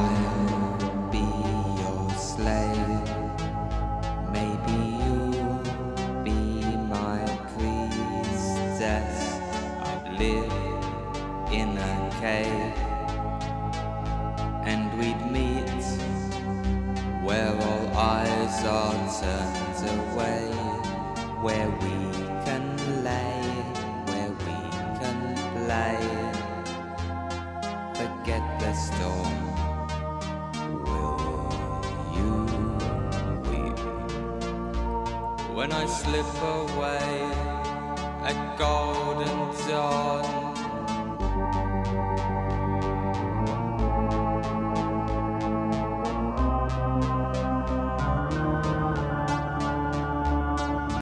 I'll be your slave. Maybe you'll be my priestess. I'd live in a cave, and we'd meet where all eyes are turned away, where we can lay, where we can play. Forget the storm. Will you weep when I slip away, a golden dawn?